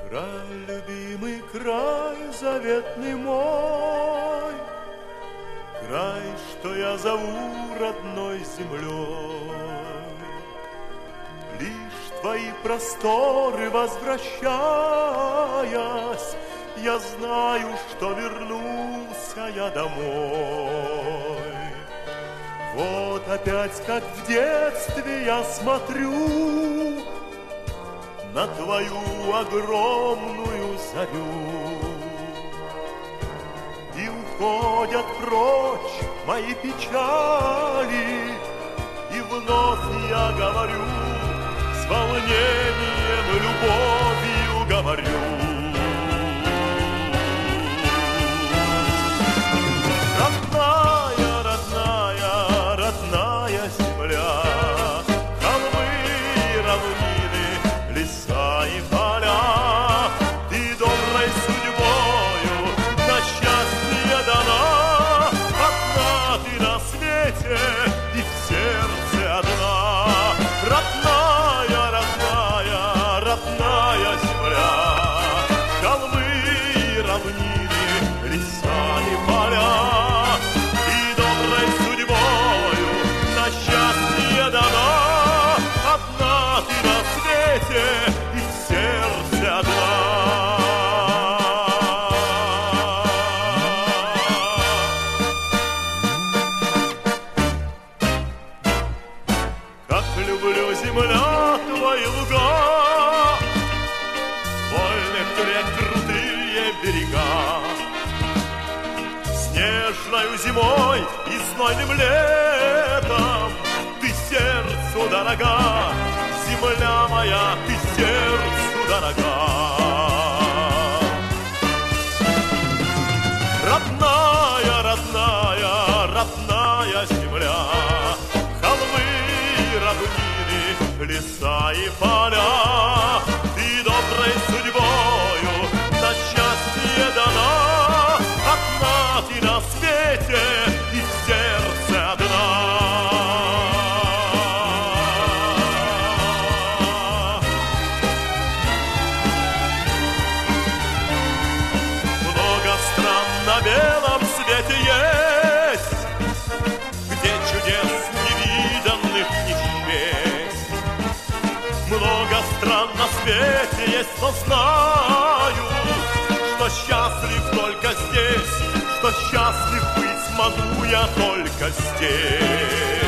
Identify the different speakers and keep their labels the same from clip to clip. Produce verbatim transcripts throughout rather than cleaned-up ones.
Speaker 1: Край, любимый край, заветный мой, край, что я зову родной землей. Лишь твои просторы возвращаясь, я знаю, что вернулся я домой. Вот опять, как в детстве, я смотрю на твою огромную зарю, и уходят прочь мои печали, и вновь я говорю, с волнением, любовью говорю. Родная, родная, родная земля, холмы и равнины, леса и поля, ты доброй судьбою на счастье дана. Одна ты на свете и в сердце одна. Родная, родная, родная земля, холмы и равнины, леса и поля, ты доброй судьбою на счастье дана. Одна ты на свете и в сердце одна. Как люблю, земля, твои луга, вольных рек крутые берега, снежною зимой и знойным летом ты сердцу дорога, земля моя, ты сердцу дорога. Родная, родная, родная земля, холмы и равнины, леса и поля, ты доброй судьбою на счастье дана. Одна ты на свете и в сердце одна. Много стран на белом свете есть, где чудес невиданных не счесть. Много стран на свете есть, но знаю, что счастлив только здесь, что счастлив быть могу я только здесь.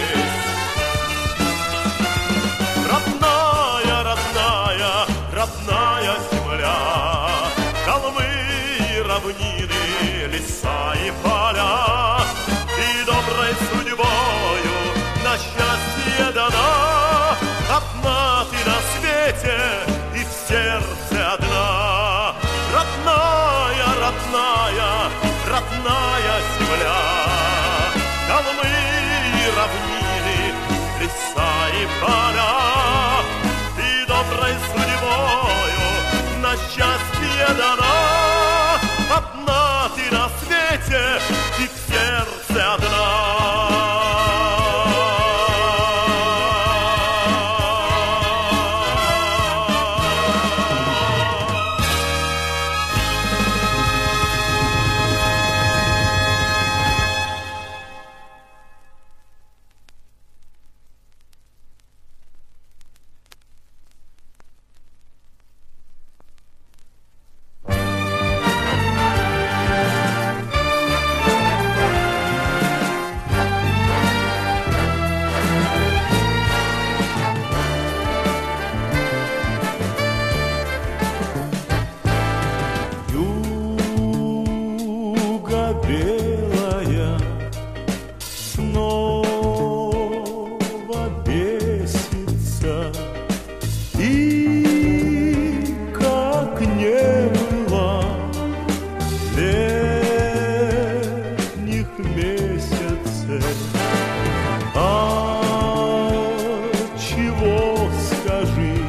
Speaker 1: Родная, родная, родная земля, холмы и равнины, леса и поля, и доброй судьбою на счастье дана. Одна ты на свете и в сердце одна. Родная, родная, родная земля, холмы и равнины, леса и поля, ты доброй судьбою на счастье дана. Одна ты на свете и в сердце одна. Белая снова бесится, и как не было летних месяцев, а чего, скажи,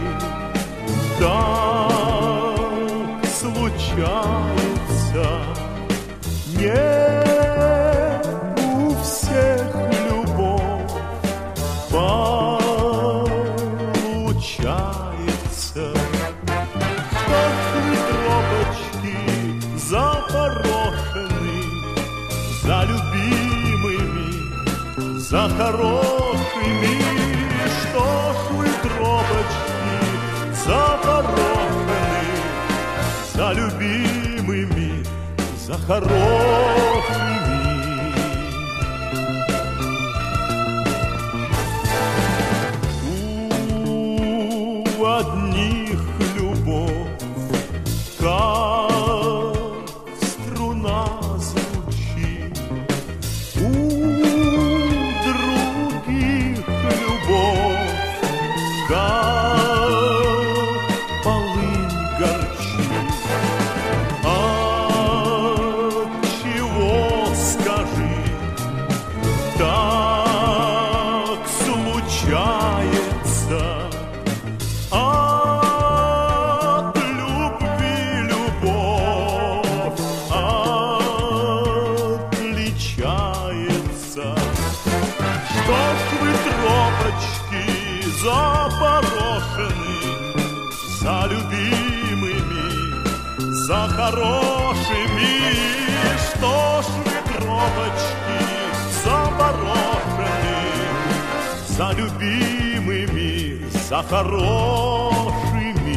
Speaker 1: так случается? Не у всех любовь получается. Кто хорошими. Что ж вы, тропочки, запорошены, за любимыми, за хорошими. У одних любовь, как струна звучит, у других любовь, как полынь горчит. Отчего, скажи, так случается? От любви любовь отличается. Что ж вы, тропочки, запорошены, за любимыми, за хорошими. Что ж вы, тропочки, запорошены, за любимыми, за хорошими.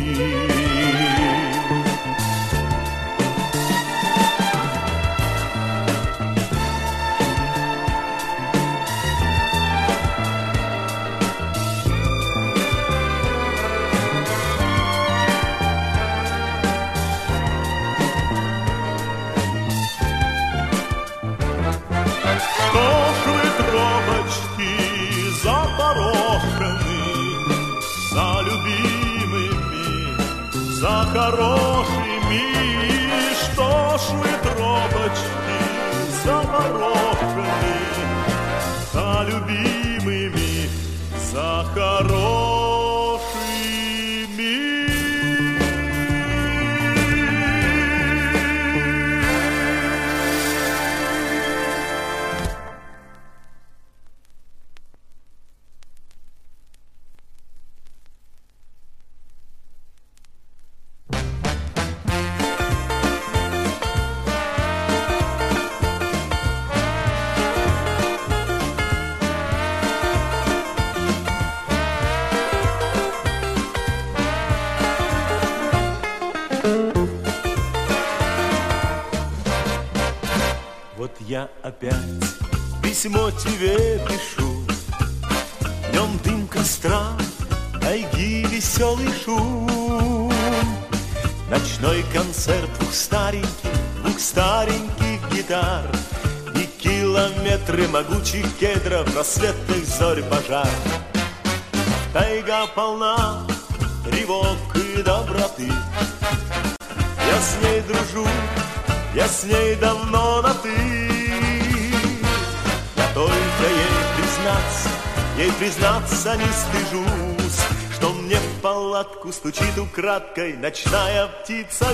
Speaker 1: Что ж вы, тропочки, запорошены, за любимыми, за хорошими. Что ж вы, тропочки, запорошены, за любимыми, за хорошими.
Speaker 2: Вот я опять письмо тебе пишу, в нем дым костра, тайги, веселый шум. Ночной концерт двух стареньких, двух стареньких гитар и километры могучих кедров, рассветных зорь пожар. Тайга полна тревог и доброты, я с ней дружу, я с ней давно на «ты». Я только ей признаться, ей признаться не стыжусь, что мне в палатку стучит украдкой ночная птица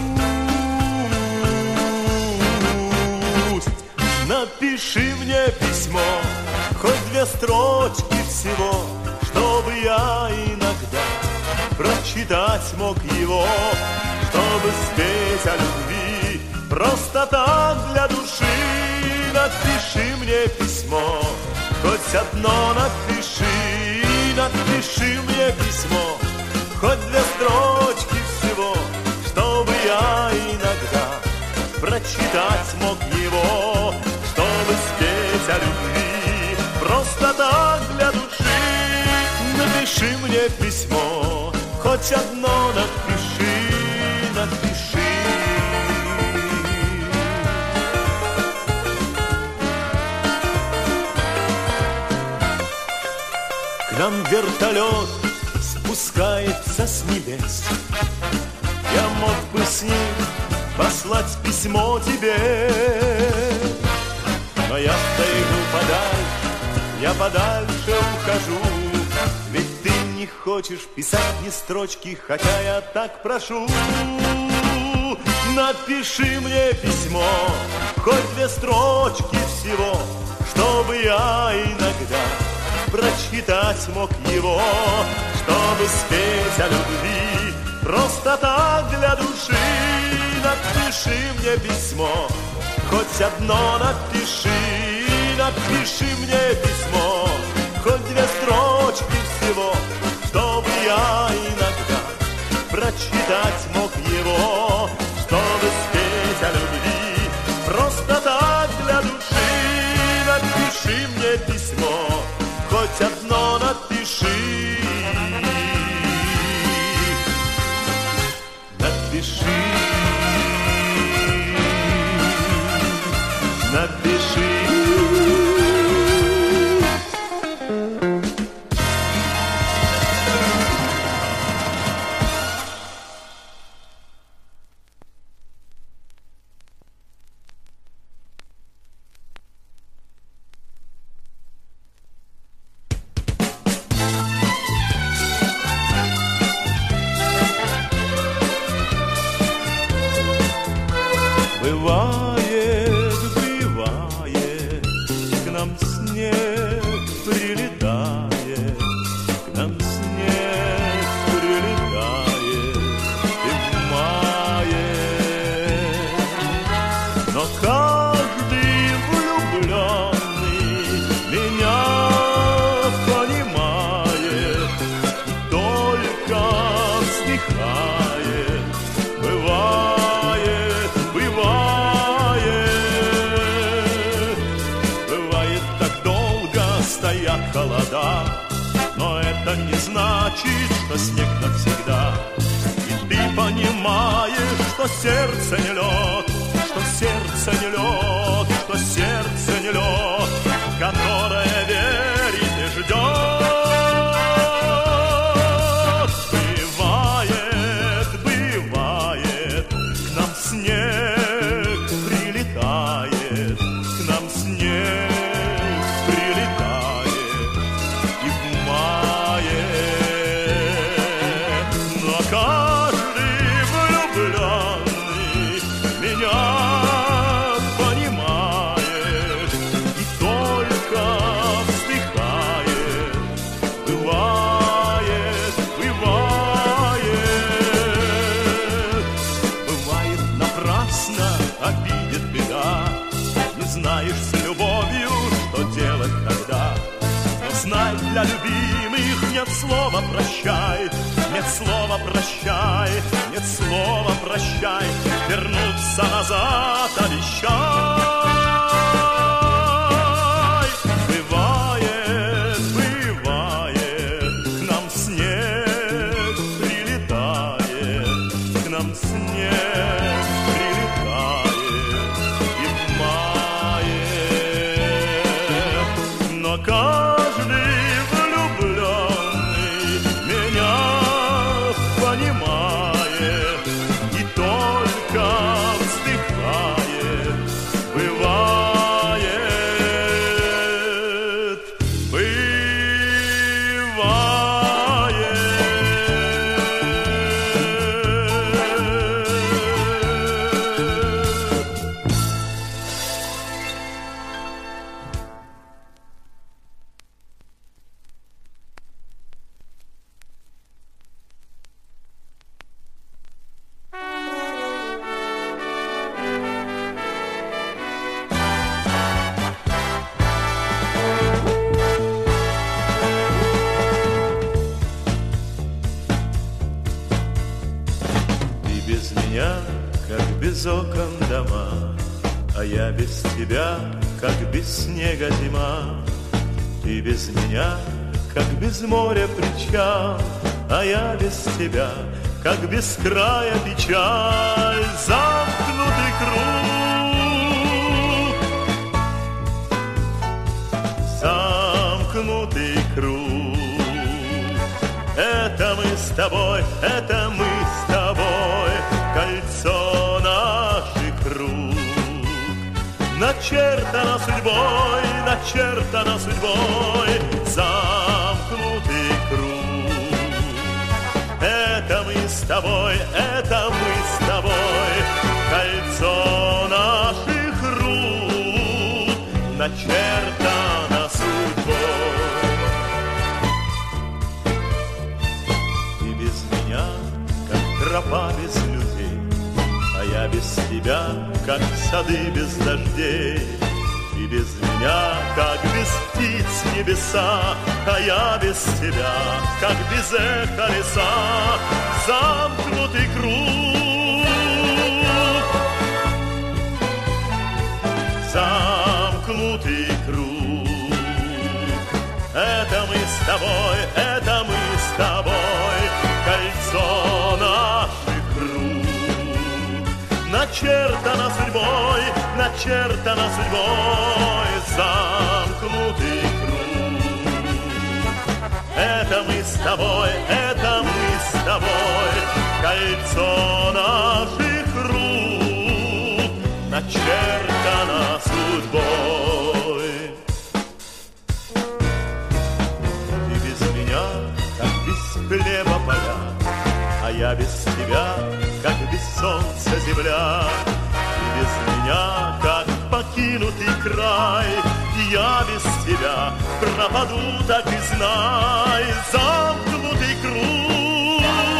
Speaker 2: грусть. Напиши мне письмо, хоть две строчки всего, чтобы я иногда прочитать мог его, чтобы спеть о любви просто так для души. Напиши мне письмо, хоть одно напиши, напиши мне письмо, хоть две строчки всего, чтобы я иногда прочитать мог его, чтобы спеть о любви просто так для души. Напиши мне письмо, хоть одно напиши, напиши. К нам вертолет спускается с небес, я мог бы с ним послать письмо тебе, но я стою подальше, я подальше ухожу, ведь ты не хочешь писать ни строчки, хотя я так прошу. Напиши мне письмо, хоть две строчки всего, чтобы я иногда прочитать мог его, чтобы спеть о любви просто так для души. Напиши мне письмо, хоть одно напиши, напиши мне письмо, его, чтобы я иногда прочитать мог его, чтобы спеть о любви просто так для души. Напиши мне письмо, хоть одно напиши. Напиши, напиши. Бывает, бывает, к нам снег прилетает, к нам снег прилетает и в мае. Но каждый влюбленный меня понимает, только вздыхает. Бывает, бывает, так долго стоят холода, но это не значит, что снег навсегда. И ты понимаешь, что сердце не лед, что сердце не лед, что сердце не лед, которое верит и ждет. Бывает, бывает, к нам снег прилетает, к нам снег прилетает и в мае. Но каждый влюбленный меня понимает и только вздыхает. Бывает, бывает, бывает, напрасно обидит беда. Не знаешь с любовью, что делать тогда. Но знай, для любимых нет слова прощай, нет слова прощай, нет слова прощай. Вернуться назад обещай. Бывает, бывает, к нам снег прилетает, к нам снег прилетает и в мае. Но каждый влюбленный меня понимает и только вздыхает. Бывает, без меня, как без окон дома, а я без тебя, как без снега зима. Ты без меня, как без моря причал, а я без тебя, как без края печаль. Замкнутый круг, замкнутый круг. Это мы с тобой, это мы с тобой, кольцо наших рук. Начертано судьбой, начертано судьбой, замкнутый круг. Это мы с тобой, это мы с тобой, кольцо наших рук, начертано судьбой. Ты без меня, как тропа без людей, а я без тебя, как сады без дождей. Ты без меня, как без птиц небеса, а я без тебя, как без эха леса. Замкнутый круг, замкнутый круг. Это мы с тобой, это мы с тобой, кольцо наших рук. Начертано судьбой, начертано судьбой, замкнутый круг. Это мы с тобой, это мы с тобой, кольцо наших рук, начертано судьбой. Ты без меня, как без хлеба поля, а я без тебя, как без солнца земля. Ты без меня, как покинутый край, и я без тебя пропаду, так и знай. Замкнутый круг,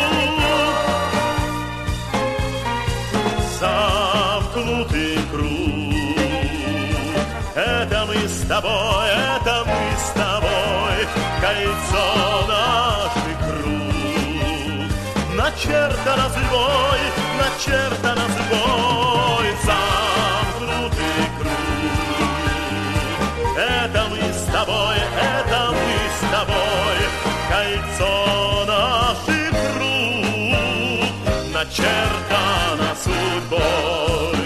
Speaker 2: замкнутый круг. Это мы с тобой, это мы с тобой, кольцо наших рук. Начертано судьбой, начертано судьбой, замкнутый круг. Это мы с тобой, это мы с тобой, кольцо наших рук, начертано судьбой.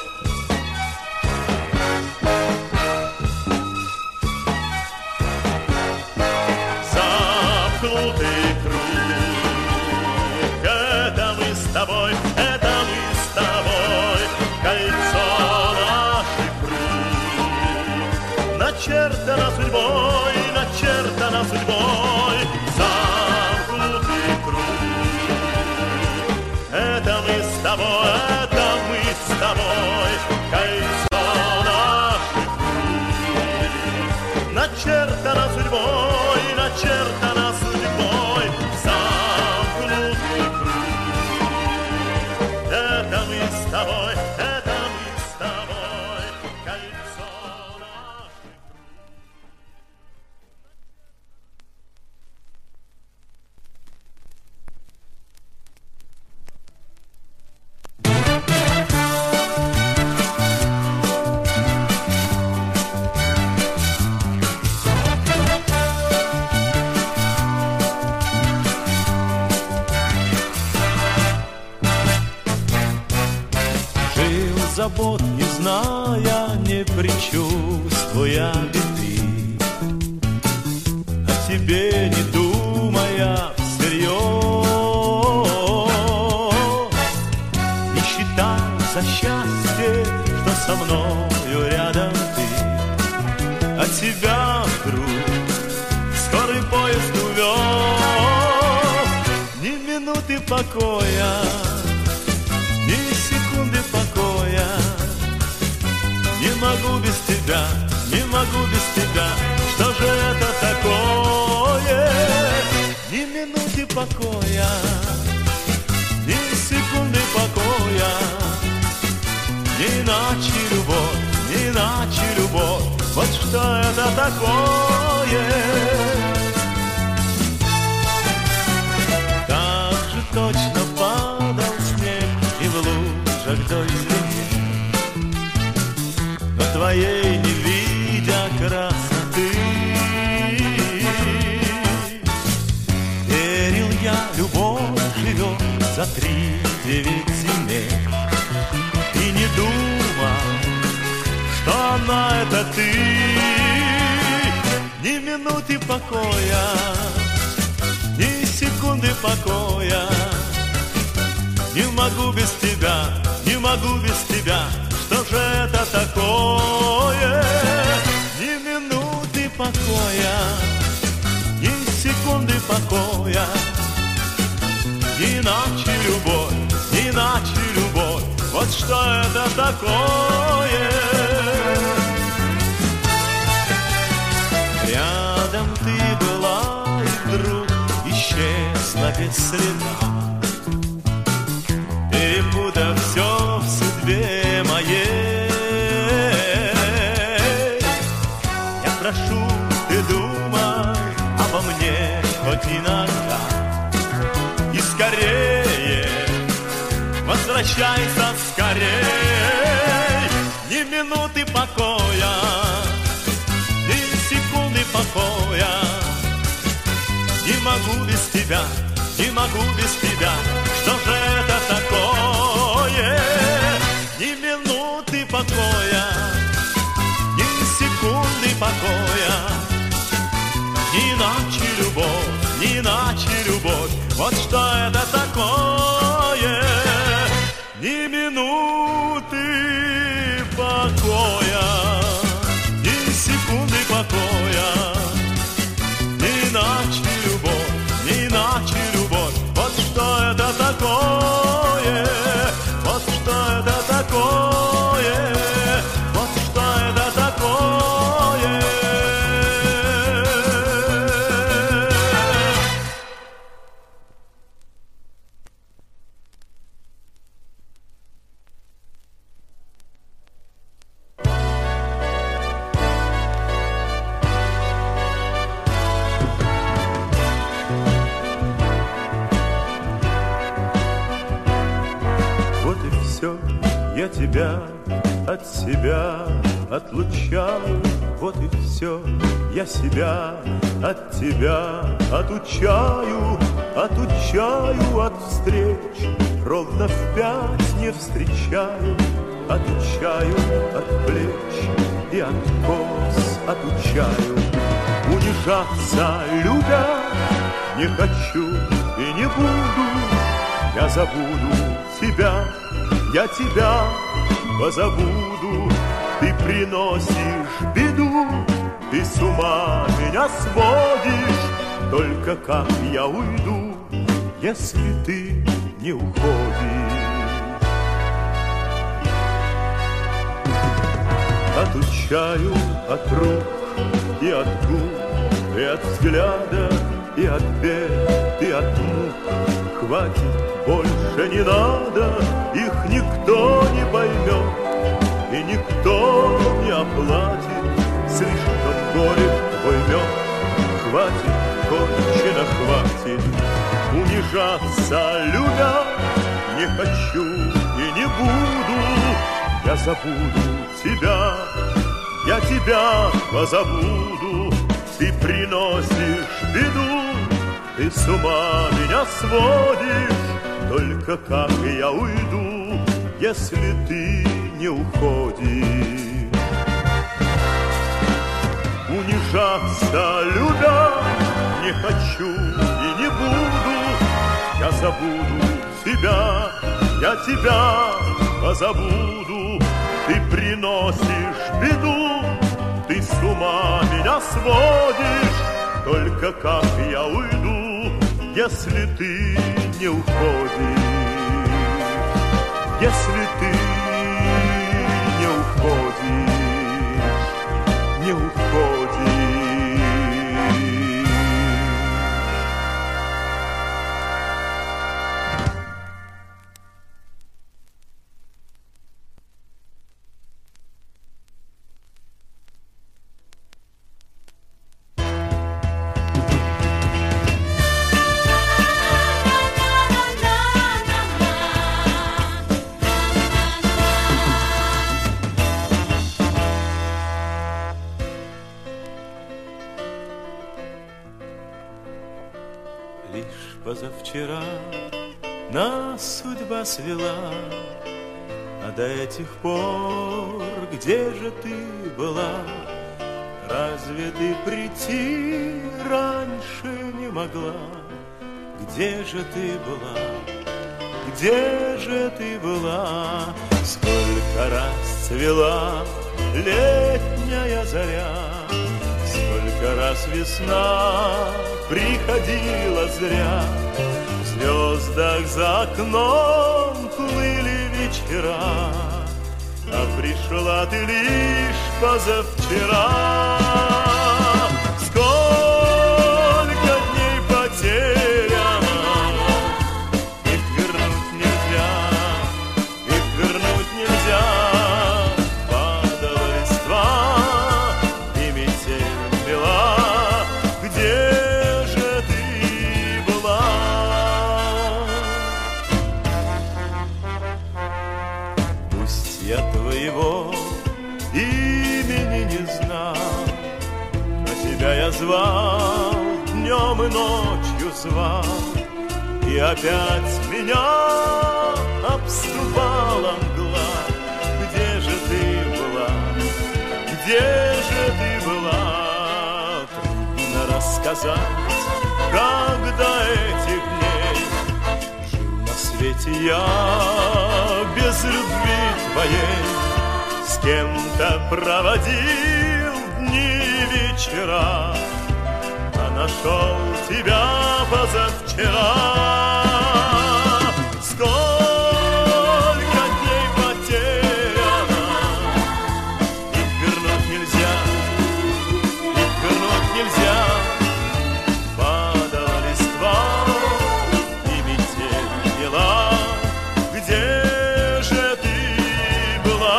Speaker 2: Замкнутый круг, это мы с тобой, это мы с тобой, кольцо наших рук. Начертано судьбой, начертано судьбой, замкнутый круг. Это мы с тобой, это мы с тобой, кольцо наших рук. Начертано судьбой, начертано судьбой, замкнутый круг. Это мы с тобой, это мы с тобой, кольцо наших рук.
Speaker 1: Забот не зная, не предчувствуя беды, о тебе не думая всерьез, не считая за счастье, что со мною рядом ты, а тебя вдруг скорый поезд увез. Ни минуты покоя, ни секунды покоя. Не могу без тебя, не могу без тебя. Что же это такое? Ни минуты покоя, ни секунды покоя. Не иначе любовь, не иначе любовь. Вот что это такое? Так же точно падал снег и в лужах дождь звенел, но твоей не видя красоты. Верил я, любовь живет за три девять земель, и не думал, что она это ты. Ни минуты покоя, ни секунды покоя. Не могу без тебя, не могу без тебя. Что же это такое? Ни минуты покоя, ни секунды покоя. Не иначе любовь, не иначе любовь. Вот что это такое? Рядом ты была и вдруг исчезла без следа, перепутав все в судьбе моей. думай обо мне хоть иногда. И скорее возвращайся, скорей. Ни минуты покоя, ни секунды покоя. Не могу без тебя, не могу без тебя. Что же это такое? Ни минуты покоя, ни секунды покоя. Не иначе любовь, не иначе любовь. Вот что это такое. Ни минуты покоя, ни секунды покоя. Не иначе любовь, не иначе любовь. Вот что это такое. Вот что это такое. Вот что это такое. Я тебя от себя отлучаю, вот и все. Я себя от тебя отучаю, отучаю от встреч. Ровно в пять не встречаю, отучаю от плеч и от кос отучаю. Унижаться, любя, не хочу и не буду. Я забуду тебя, я тебя позабуду. Ты приносишь беду, ты с ума меня сводишь. Только как я уйду, если ты не уходишь? Отучаю от рук и от губ, и от взгляда, и от бед, и от мук. Хватит, больше не надо, их никто не поймет, и никто не оплатит. Слишком горек твой мед. Хватит, кончено хватит унижаться, любя. Не хочу и не буду. Я забуду тебя, я тебя позабуду. Ты приносишь беду, ты с ума меня сводишь. Только как я уйду, если ты не уходишь? Унижаться, любя, не хочу и не буду. Я забуду тебя, я тебя позабуду. Ты приносишь беду, ты с ума меня сводишь. Только как я уйду, если ты не уходишь? Если ты не уходишь, не уходишь. Позавчера нас судьба свела, а до этих пор где же ты была? Разве ты прийти раньше не могла? Где же ты была? Где же ты была? Сколько раз цвела летняя заря, сколько раз весна приходила зря. В звездах за окном плыли вечера, а пришла ты лишь позавчера. Сколько дней потеряно, их вернуть нельзя, их вернуть нельзя. Падала листва и метель мела,
Speaker 2: Я твоего имени не знал, но тебя я звал, днем и ночью звал, и опять меня обступала мгла. Где же ты была? Где же ты была? Трудно рассказать, как до этих дней жил на свете я без любви твоей. С кем-то проводил дни и вечера, а нашел тебя позавчера. Сколько дней потеряно, их вернуть нельзя, их вернуть нельзя. Падала листва, и метель пела. Где же ты была?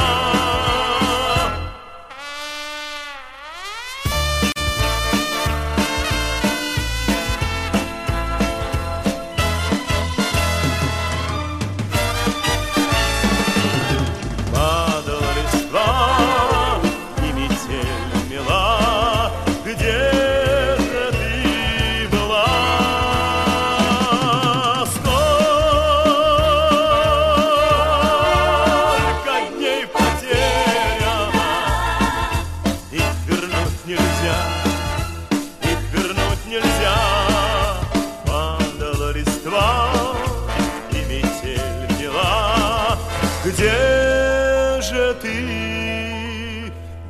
Speaker 2: Где же ты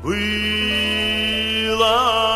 Speaker 2: была?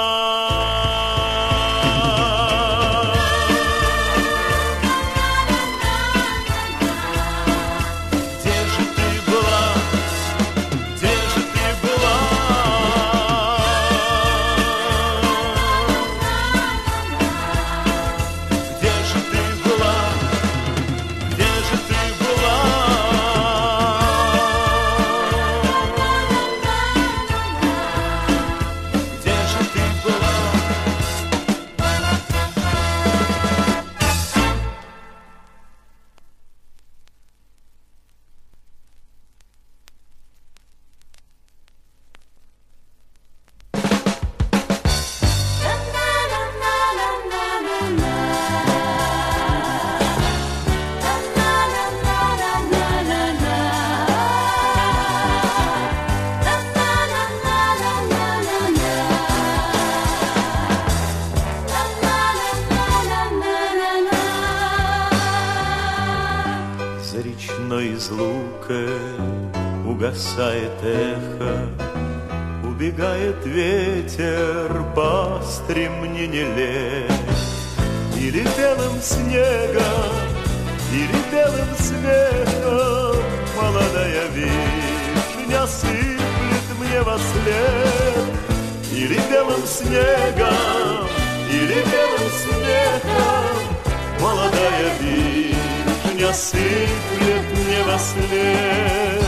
Speaker 2: Из лука угасает эхо, убегает ветер по стремнине лет. Или белым снегом, или белым смехом молодая вишня сыплет мне во след. Или белым снегом, или белым смехом молодая вишня сыплет мне во след.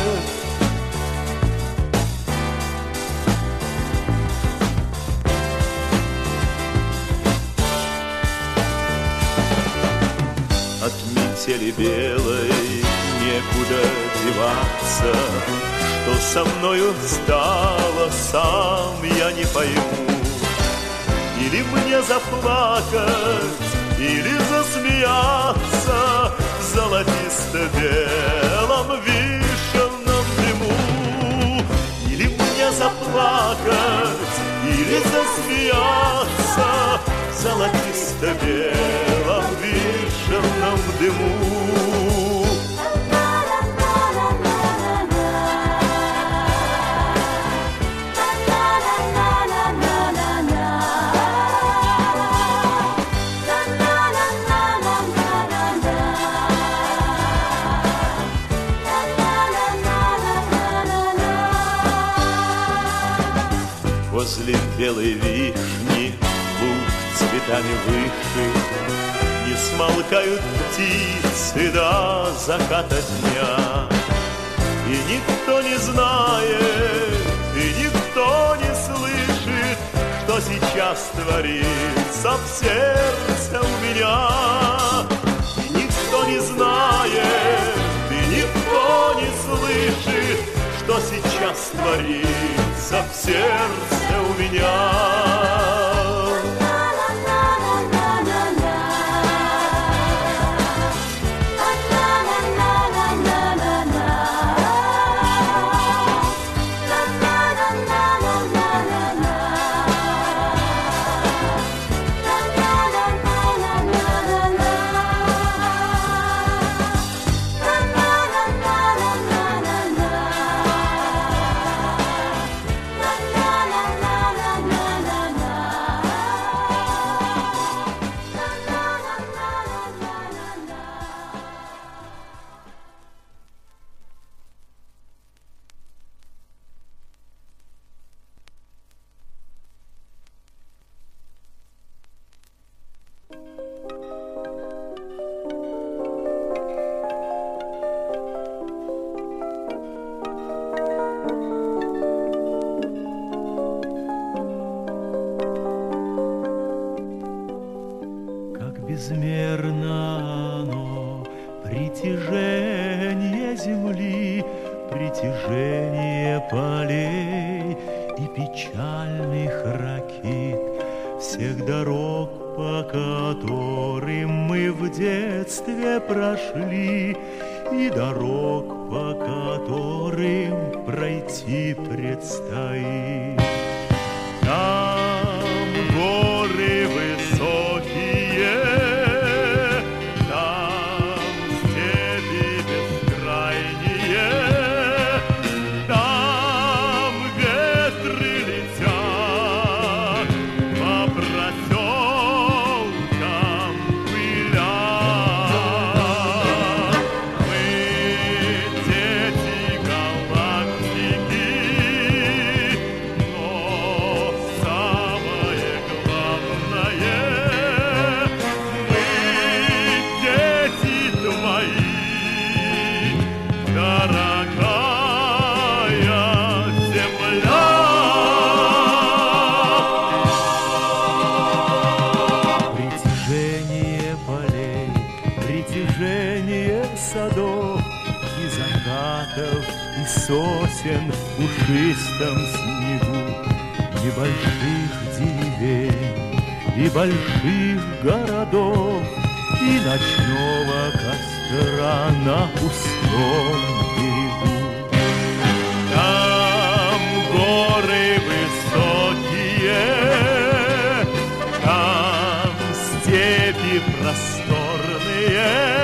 Speaker 2: От метели белой некуда деваться, что со мною стало, сам я не пойму. Или мне заплакать, или засмеяться в золотисто-белом вишенном дыму. Или мне заплакать, или засмеяться в золотисто-белом вишенном дыму. Возле белой вишни луг цветами выше, не смолкают птицы до заката дня. И никто не знает, и никто не слышит, что сейчас творится в сердце у меня. И никто не знает, и никто не слышит, что сейчас творится в сердце у меня.
Speaker 1: Безмерно оно, притяжение земли, притяжение полей и печальных ракит, всех дорог, по которым мы в детстве прошли, и дорог, по которым пройти предстоит. Там горы высокие, сосен в пушистом снегу, небольших деревень и больших городов, и ночного костра на пустом берегу. Там горы высокие, там степи просторные,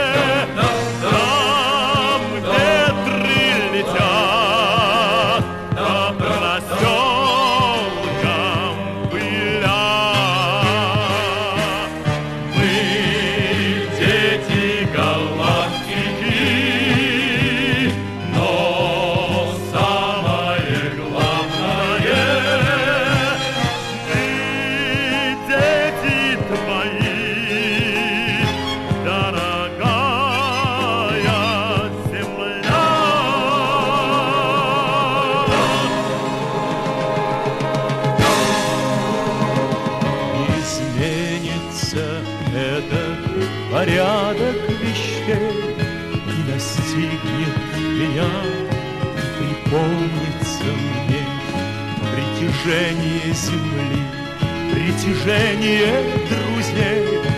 Speaker 1: порядок вещей и настигнет меня, припомнится мне притяжение земли, притяжение друзей,